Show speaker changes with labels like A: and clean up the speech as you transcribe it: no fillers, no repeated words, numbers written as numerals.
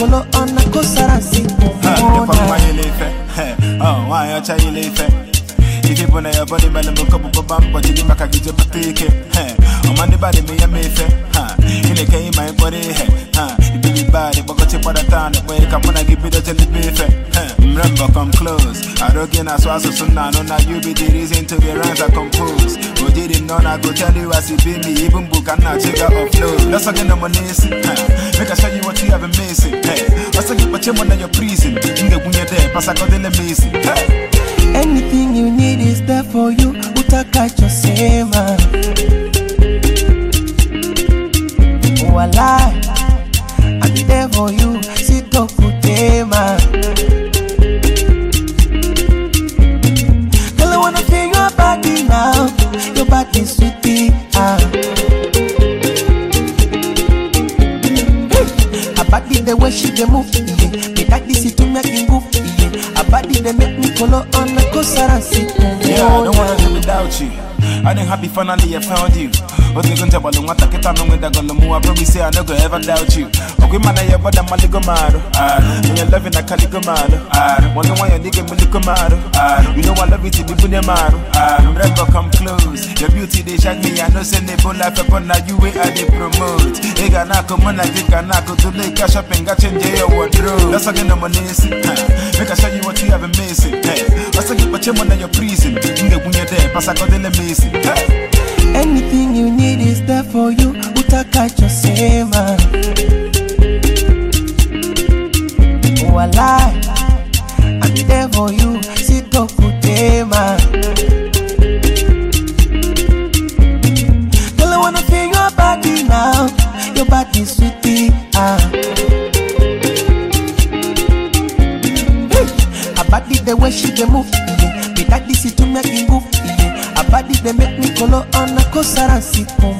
A: colo on a cosaransi.
B: Oh, why are you if you put your body by the book of bump, but you back a get a take it. I'm on the body, me a mefe. In the game, my body, you be body, but got you for the town, wake up when I give you the telebefe. Remember, come close. I don't get as well, so now, now you be the reason to the rhymes I compose. But didn't know I go tell you as you be me, even book and not check out of flow. That's again the money, make I show you what you have been missing. What's a good put on your prison? In the when you're there, pass I got the missing.
A: Anything you need is there for you. Utakacho sema. Oh, I lie. I'll be there for you. Sito kutema. Girl, I wanna feel your body now. Your body sweetie. Her body the way she dey move. The daddy see to make me move. Her body they make me follow on the cosaransi.
B: Yeah, I don't wanna live without you. I didn't happy finally I found you. What you gonna tell about the one that get on with that gonna move? I probably say I never ever doubt you. Okay, man, I have a maligomado. When you're loving a caligomado. Wonder why you nigga maligomado. You know I love it to be bunyamado. Remember, come close. Your beauty they shine me. I know send it for life upon now you way I they promote. They got knock on I think I knock to lay cash up and got change your wardrobe. That's again the money. Make I show you what you have been missing. What's a good but you on your prison? In the when you're there, pass I got the missing.
A: Anything you need is there for you. Utakacho sema. Oh, I lie. I'll be there for you. Sito kutema. Girl, I wanna feel your body now. Your body sweetie. Her body the way she dey move. The daddy see to make me move. Her body they make me follow on a cosaransi.